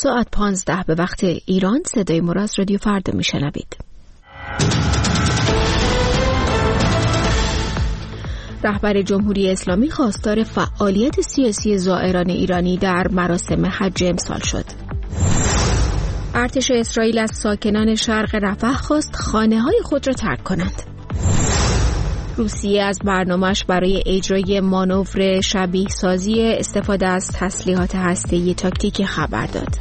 ساعت 15 به وقت ایران صدای ما را از رادیو فردا میشنوید. رهبر جمهوری اسلامی خواستار فعالیت سیاسی زائران ایرانی در مراسم حج امسال شد. ارتش اسرائیل از ساکنان شرق رفح خواست خانه‌های خود را ترک کنند. روسیه از برنامه‌اش برای اجرای مانور شبیه سازی استفاده از تسلیحات هسته‌ای تاکتیکی خبر داد.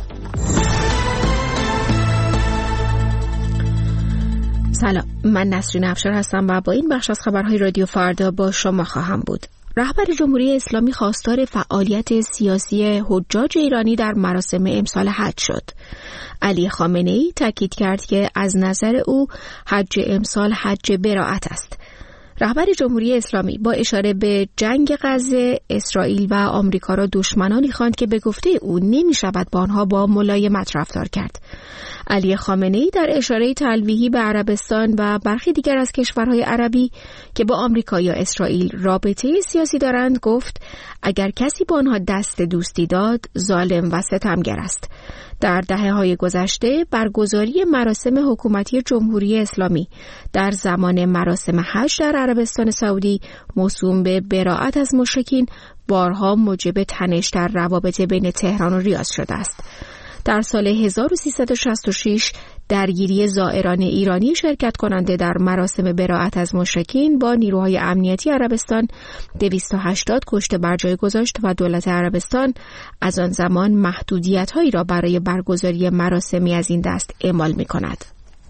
سلام، من نسرین افشار هستم و با این بخش از خبرهای رادیو فردا با شما خواهم بود. رهبر جمهوری اسلامی خواستار فعالیت سیاسی حجاج ایرانی در مراسم امسال حج شد. علی خامنه‌ای تاکید کرد که از نظر او حج امسال حج براءت است. رهبر جمهوری اسلامی با اشاره به جنگ غزه، اسرائیل و آمریکا را دشمنانی خواند که به گفته او نمی شود با آنها با ملایمت رفتار کرد. علی خامنه‌ای در اشاره تلویحی به عربستان و برخی دیگر از کشورهای عربی که با آمریکا یا اسرائیل رابطه سیاسی دارند گفت اگر کسی با آنها دست دوستی داد ظالم و ستمگر است. در دهه‌های گذشته برگزاری مراسم حکومتی جمهوری اسلامی در زمان مراسم حج در عربستان سعودی موسوم به براءت از مشرکین بارها موجب تنش در روابط بین تهران و ریاض شده است. در سال 1366 درگیری زائران ایرانی شرکت کننده در مراسم براءت از مشرکین با نیروهای امنیتی عربستان 280 کشته بر جای گذاشت و دولت عربستان از آن زمان محدودیت‌هایی را برای برگزاری مراسمی از این دست اعمال می‌کند.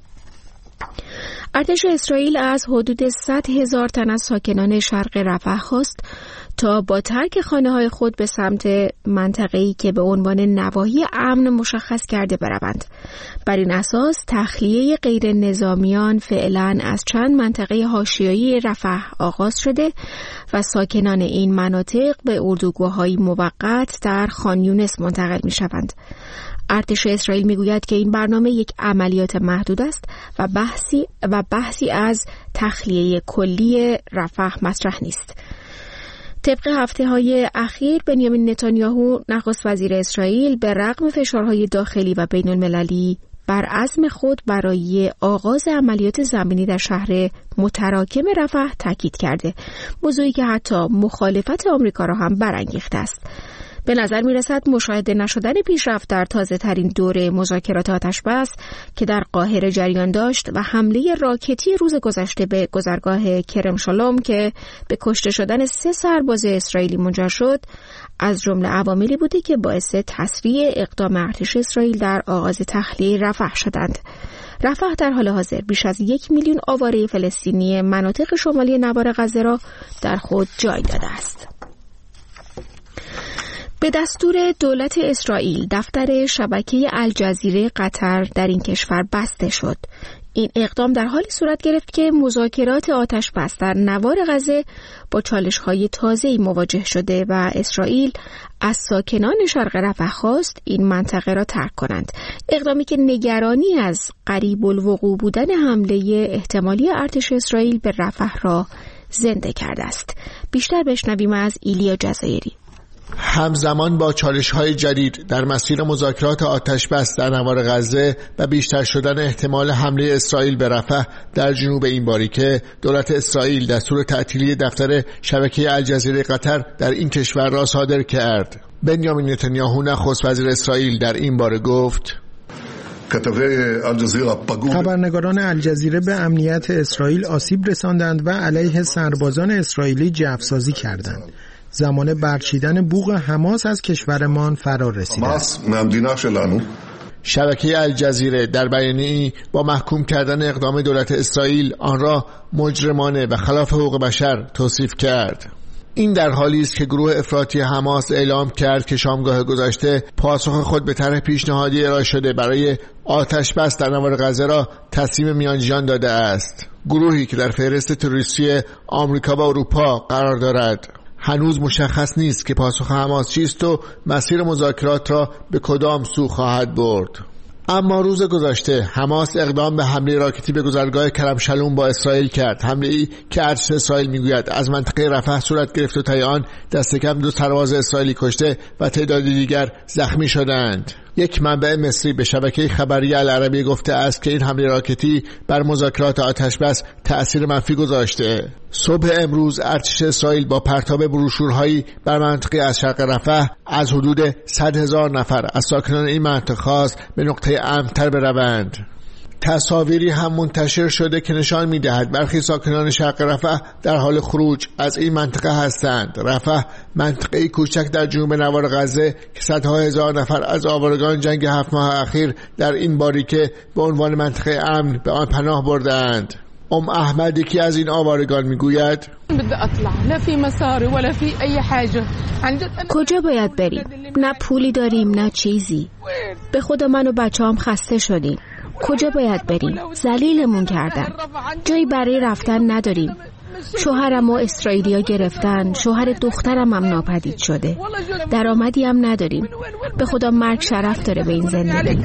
ارتش اسرائیل از حدود 100,000 تن از ساکنان شرق رفح خواست تا با ترک خانه‌های خود به سمت منطقه‌ای که به عنوان نواحی امن مشخص کرده بروند. بر این اساس تخلیه غیر نظامیان فعلاً از چند منطقه حاشیه‌ای رفح آغاز شده و ساکنان این مناطق به اردوگاه‌های موقت در خان یونس منتقل می‌شوند. ارتش اسرائیل میگوید که این برنامه یک عملیات محدود است و بحثی از تخلیه کلی رفح مطرح نیست. طبق هفته‌های اخیر بنیامین نتانیاهو نخست وزیر اسرائیل به رغم فشارهای داخلی و بین‌المللی بر عزم خود برای آغاز عملیات زمینی در شهر متراکم رفح تاکید کرده، موضوعی که حتی مخالفت آمریکا را هم برانگیخته است. به نظر می‌رسد مشاهده نشدن پیشرفت در تازه‌ترین دوره مذاکرات آتش‌بس که در قاهره جریان داشت و حمله راکتی روز گذشته به گذرگاه کرم شالوم که به کشته شدن 3 سرباز اسرائیلی منجر شد از جمله عواملی بوده که باعث تسریع اقدام ارتش اسرائیل در آغاز تخلیه رفح شدند. رفح در حال حاضر بیش از 1 میلیون آواره فلسطینی مناطق شمالی نوار غزه را در خود جای داده است. به دستور دولت اسرائیل دفتر شبکه الجزیره قطر در این کشور بسته شد. این اقدام در حالی صورت گرفت که مذاکرات آتش‌بس در نوار غزه با چالش‌های تازه‌ای مواجه شده و اسرائیل از ساکنان شرق رفح خواست این منطقه را ترک کنند. اقدامی که نگرانی از قریب الوقوع بودن حمله احتمالی ارتش اسرائیل به رفح را زنده کرده است. بیشتر بشنویم از ایلیا جزایری. همزمان با چالش‌های جدید در مسیر مذاکرات آتش‌بس در نوار غزه و بیشتر شدن احتمال حمله اسرائیل به رفح در جنوب این باریکه، دولت اسرائیل دستور تعطیلی دفتر شبکه الجزیره قطر در این کشور را صادر کرد. بنیامین نتانیاهو نخست وزیر اسرائیل در این باره گفت: خبرنگاران الجزیره به امنیت اسرائیل آسیب رساندند و علیه سربازان اسرائیلی جفسازی کردند. زمان برچیدن بوق حماس از کشورمان فرا رسیده است. شبکه الجزیره در بیانیه‌ای با محکوم کردن اقدام دولت اسرائیل آن را مجرمانه و خلاف حقوق بشر توصیف کرد. این در حالی است که گروه افراطی حماس اعلام کرد که شامگاه گذشته پاسخ خود به طرح پیشنهادی ارائه شده برای آتش بس در نوار غزه را تسلیم میانجیان داده است. گروهی که در فهرست تروریستی آمریکا و اروپا قرار دارد. هنوز مشخص نیست که پاسخ حماس چیست و مسیر مذاکرات را به کدام سو خواهد برد. اما روز گذشته حماس اقدام به حمله راکتی به گذرگاه کرم شالوم با اسرائیل کرد، حمله‌ای که ارتش اسرائیل میگوید از منطقه رفح صورت گرفت و طی آن دست کم 2 سرباز اسرائیلی کشته و تعدادی دیگر زخمی شدند. یک منبع مصری به شبکه خبری العربی گفته است که این حمله راکتی بر مذاکرات آتشبس تأثیر منفی گذاشته. صبح امروز ارتش اسرائیل با پرتاب بروشورهایی بر منطقه از شرق رفح از حدود 100,000 نفر از ساکنان این منطقه خواست به نقطه امن‌تر بروند. تصاویری هم منتشر شده که نشان می‌دهد برخی ساکنان شرق رفح در حال خروج از این منطقه هستند. رفح منطقه‌ای کوچک در جنوب نوار غزه که صدها هزار نفر از آوارگان جنگ 7 ماه اخیر در این باریکه به عنوان منطقه امن به آن پناه بردند. احمد یکی از این آوارگان میگوید کجا باید بریم؟ نه پولی داریم نه چیزی. به خدا من و بچه‌ام خسته شدیم. کجا باید بریم؟ ذلیلمون کردن. جایی برای رفتن نداریم. شوهرم و اسرائیلیا گرفتن. شوهر دخترم هم ناپدید شده. درآمدی هم نداریم. به خدا مرگ شرف داره به این زندگی.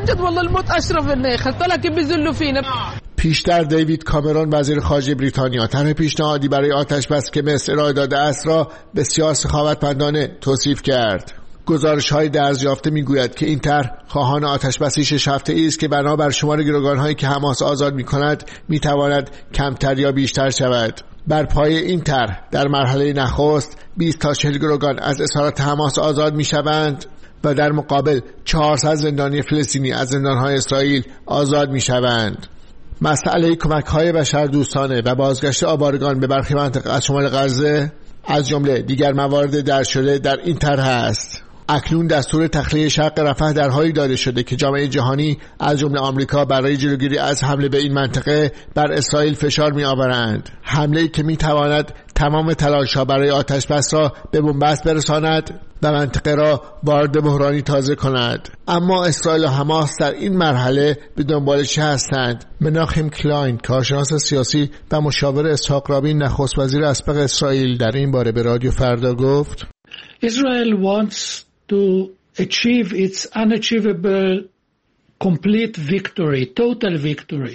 پیشتر دیوید کامرون وزیر خارجه بریتانیا طرح پیشنهادی برای آتشبس که مصر ارائه داده است را بسیار سخاوتمندانه توصیف کرد. گزارش‌های دستیافته می‌گوید که این طرح خواهان آتشبسی 6 هفته‌ای است که بنابر شمار گروگان‌هایی که حماس آزاد می‌کند می‌تواند کمتر یا بیشتر شود. بر پایه این طرح در مرحله نخست 20 تا 40 گروگان از اسارت حماس آزاد می‌شوند و در مقابل 400 زندانی فلسطینی از زندان‌های اسرائیل آزاد می‌شوند. مسئله کمک‌های بشردوستانه و بازگشت آوارگان به برخی مناطق از شمال غزه از جمله دیگر موارد درج شده در این طرح است. اکنون دستور تخلیه شرق رفح در حالی داده شده که جامعه جهانی از جمله آمریکا برای جلوگیری از حمله به این منطقه بر اسرائیل فشار می‌آورند. حمله‌ای که می‌تواند تمام تلاش‌ها برای آتشبس را به بنبست برساند و منطقه را وارد بحرانی تازه کند. اما اسرائیل و حماس در این مرحله به دنبال چه هستند؟ مناخیم کلاین، کارشناس سیاسی و مشاور اسحاق رابین نخست وزیر اسبق اسرائیل، در این باره به رادیو فردا گفت: Israel wants to achieve its unachievable complete victory, total victory.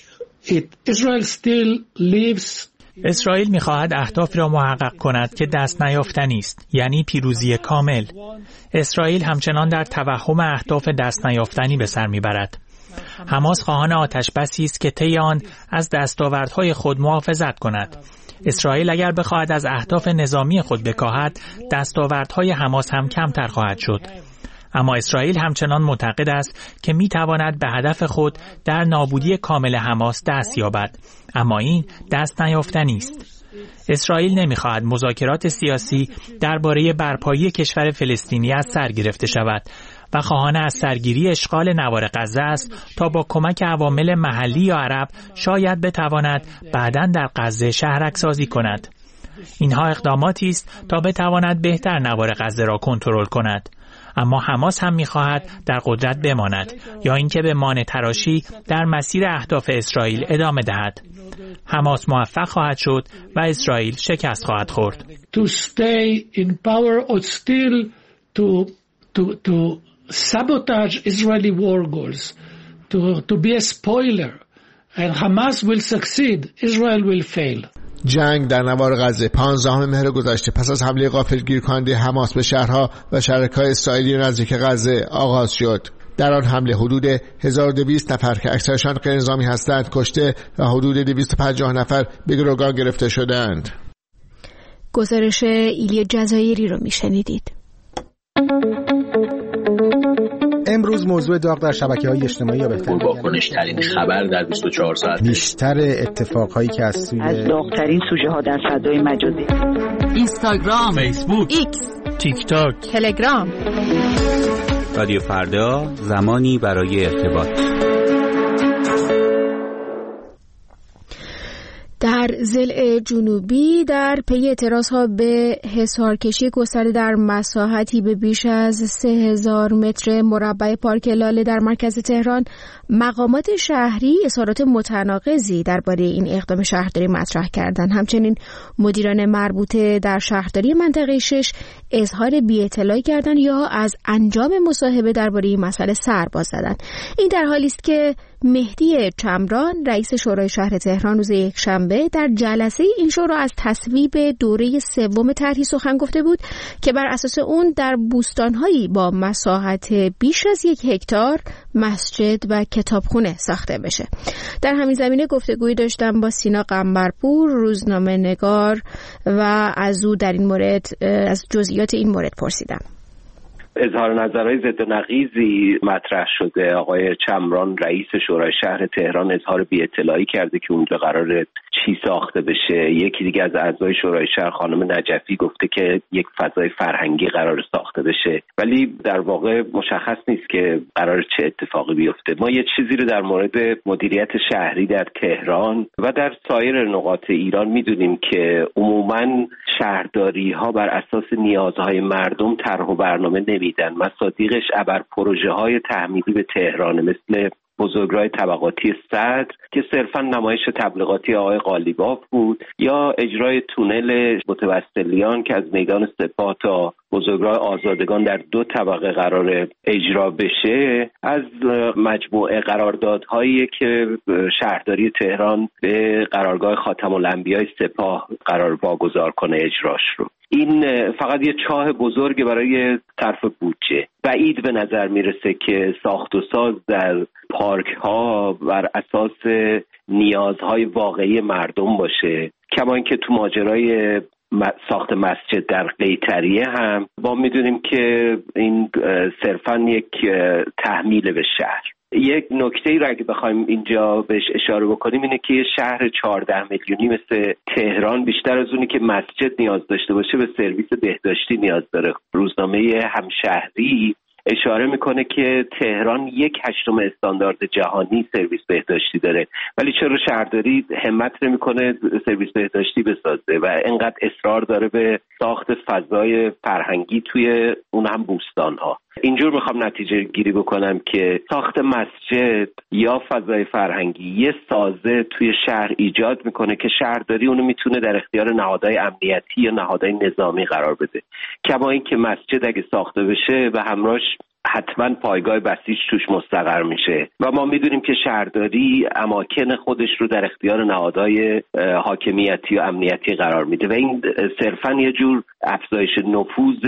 Israel still lives. اسرائیل می‌خواهد اهدافی را محقق کند که دست نیافتنی است، یعنی پیروزی کامل. اسرائیل همچنان در توهم اهداف دست نیافتنی به سر می‌برد. حماس خواهان آتشبسی است که طی آن از دستاوردهای خود محافظت کند. اسرائیل اگر بخواهد از اهداف نظامی خود بکاهد، دستاوردهای حماس هم کمتر خواهد شد. اما اسرائیل همچنان معتقد است که می‌تواند به هدف خود در نابودی کامل حماس دست یابد، اما این دست نیافتنی است. اسرائیل نمی‌خواهد مذاکرات سیاسی درباره برپایی کشور فلسطینی از سر گرفته شود و خواهان از سرگیری اشغال نوار غزه است تا با کمک عوامل محلی یا عرب شاید بتواند بعداً در غزه شهرک سازی کند. اینها اقداماتی است تا بتواند بهتر نوار غزه را کنترل کند. اما حماس هم می‌خواهد در قدرت بماند یا اینکه به مانع تراشی در مسیر اهداف اسرائیل ادامه دهد. حماس موفق خواهد شد و اسرائیل شکست خواهد خورد. To stay in power or still to sabotage Israeli war goals, to be a spoiler, and Hamas will succeed, Israel will fail. جنگ در نوار غزه 15 مهر گذشته پس از حمله غافلگیر کننده حماس به شهرها و شهرک‌های اسرائیلی نزدیک غزه آغاز شد. در آن حمله حدود 1200 نفر که اکثرشان غیر نظامی هستند کشته و حدود 250 نفر به گروگان گرفته شدند. گزارش ایلیا جزایری رو میشنیدید. امروز موضوع داغ در شبکه‌های اجتماعی یا بهتر واکنش‌ترین خبر در 24 ساعت، بیشتر اتفاقهایی که از داغ‌ترین سوژه‌ها در فضای مجازی، اینستاگرام، فیسبوک، ایکس، تیک تاک، تلگرام. رادیو فردا، زمانی برای ارتباط. در ضلع جنوبی در پی اعتراضها به حصارکشی گسترده در مساحتی به بیش از 3000 متر مربع پارک لاله در مرکز تهران، مقامات شهری اظهارات متناقضی درباره این اقدام شهرداری مطرح کردند. همچنین مدیران مربوطه در شهرداری منطقه 6 اظهار بی‌اطلاعی کردند یا از انجام مصاحبه درباره این مسئله سر باز زدند. این در حالی است که مهدی چمران رئیس شورای شهر تهران روز یکشنبه در جلسه این شورا از تصویب دوره سوم طرحی سخن گفته بود که بر اساس اون در بوستان‌هایی با مساحت بیش از 1 هکتار مسجد و کتابخونه ساخته بشه. در همین زمینه گفتگویی داشتم با سینا قنبرپور، روزنامه‌نگار، و از او در این مورد از جزئیات این مورد پرسیدم. اظهار نظرهای ضد و نقیضی مطرح شده. آقای چمران رئیس شورای شهر تهران اظهار بی‌اطلاعی کرده که اونجا قراره چی ساخته بشه. یکی دیگه از اعضای شورای شهر خانم نجفی گفته که یک فضای فرهنگی قراره ساخته بشه، ولی در واقع مشخص نیست که قراره چه اتفاقی بیفته. ما یه چیزی رو در مورد مدیریت شهری در تهران و در سایر نقاط ایران میدونیم که عموماً شهرداری ها بر اساس نیازهای مردم طرح و برنامه نمیدن. مصادیقش ابر پروژه های تحمیلی به تهران مثل بزرگراه طبقاتی صدر که صرفا نمایش تبلیغاتی آقای قالیباف بود، یا اجرای تونل متوسلیان که از میدان سپاه تا بزرگراه آزادگان در 2 طبقه قرار اجرا بشه، از مجموعه قراردادهایی که شهرداری تهران به قرارگاه خاتم الانبیاء سپاه قرار واگذار کنه اجراش رو. این فقط یه چاه بزرگ برای صرف بودجه. بعید به نظر میرسه که ساخت و ساز در پارک ها بر اساس نیازهای واقعی مردم باشه. کما اینکه تو ماجرای ساخت مسجد در قیطریه هم ما میدونیم که این صرفاً یک تحمیل به شهر. یک نکته‌ای را اگه بخوایم اینجا بهش اشاره بکنیم اینه که یه شهر 14 میلیونی مثل تهران بیشتر از اونی که مسجد نیاز داشته باشه به سرویس بهداشتی نیاز داره. روزنامه همشهری اشاره میکنه که تهران 1/8 استاندارد جهانی سرویس بهداشتی داره، ولی چرا شهرداری همت نمیکنه سرویس بهداشتی بسازه و اینقدر اصرار داره به ساخت فضای فرهنگی توی اون هم بوستان‌ها. اینجور میخوام نتیجه گیری بکنم که ساخت مسجد یا فضای فرهنگی یه سازه توی شهر ایجاد میکنه که شهرداری اونو میتونه در اختیار نهادهای امنیتی یا نهادهای نظامی قرار بده. کما این که مسجد اگه ساخته بشه و همراهش حتما پایگاه بسیج توش مستقر میشه و ما میدونیم که شهرداری اماکن خودش رو در اختیار نهادهای حاکمیتی و امنیتی قرار میده و این صرفاً یه جور افزایش نفوذ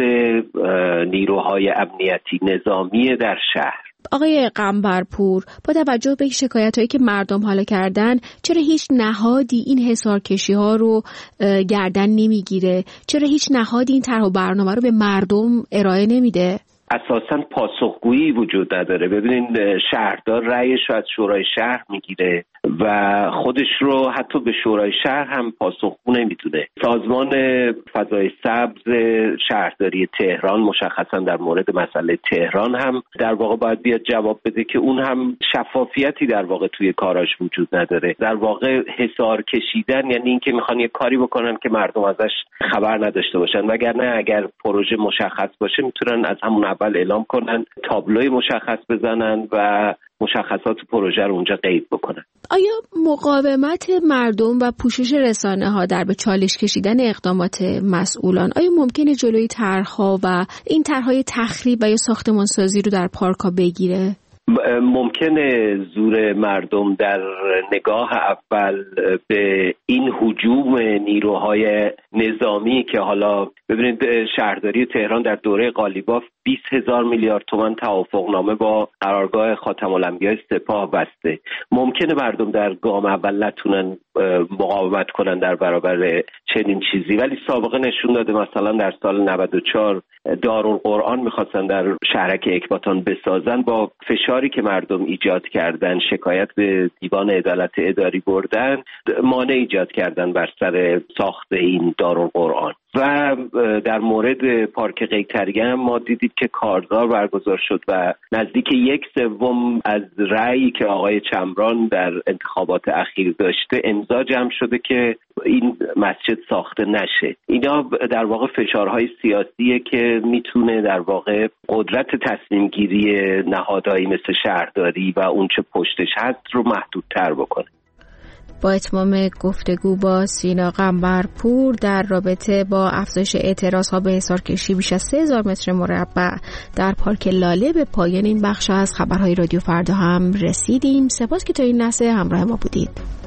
نیروهای امنیتی نظامی در شهر. آقای قنبرپور، با توجه به شکایت‌هایی که مردم حالا کردن، چرا هیچ نهادی این حصارکشی‌ها رو گردن نمیگیره؟ چرا هیچ نهادی این طرح و برنامه رو به مردم ارائه نمیده؟ اساساً پاسخگویی وجود نداره. ببینید شهردار رأیش رو از شورای شهر میگیره و خودش رو حتی به شورای شهر هم پاسخگو نمیدونه. سازمان فضای سبز شهرداری تهران مشخصاً در مورد مسئله تهران هم در واقع باید بیاد جواب بده که اون هم شفافیتی در واقع توی کاراش وجود نداره. در واقع حصار کشیدن یعنی اینکه میخوان یه کاری بکنن که مردم ازش خبر نداشته باشن، وگرنه اگر پروژه مشخص باشه میتونن از همون اول اعلام کنن، تابلوی مشخص بزنن و مشخصات پروژه رو اونجا قید بکنن. آیا مقاومت مردم و پوشش رسانه‌ها در به چالش کشیدن اقدامات مسئولان آیا ممکنه جلوی طرح‌ها و این طرح‌های تخریب و یا ساختمانسازی رو در پارک‌ها بگیره؟ ممکنه زور مردم در نگاه اول به این هجوم نیروهای نظامی که حالا ببینید شهرداری تهران در دوره قالیباف 20,000 میلیارد تومان توافقنامه با قرارگاه خاتم الانبیاء سپاه بسته. ممکنه مردم در گام اول نتونن مقاومت کنن در برابر چنین چیزی، ولی سابقه نشون داده مثلا در سال 94 دارالقرآن میخواستن در شهرک اکباتان بسازن، با فشاری که مردم ایجاد کردن شکایت به دیوان عدالت اداری بردن، مانع ایجاد کردن بر سر ساخت این دارالقرآن. و در مورد پارک قیطریه هم ما دیدیم که کارزار برگزار شد و نزدیک 1/3 از رأیی که آقای چمران در انتخابات اخیر داشته امضا جمع شده که این مسجد ساخته نشه. اینا در واقع فشارهای سیاسیه که میتونه در واقع قدرت تصمیم گیری نهادهایی مثل شهرداری و اون چه پشتش هست رو محدودتر بکنه. با اتمام گفتگو با سینا قنبرپور در رابطه با افزایش اعتراضها به حصارکشی بیش از 3000 متر مربع در پارک لاله به پایان این بخش از خبرهای رادیو فردا هم رسیدیم. سپاس که تا این لحظه همراه ما بودید.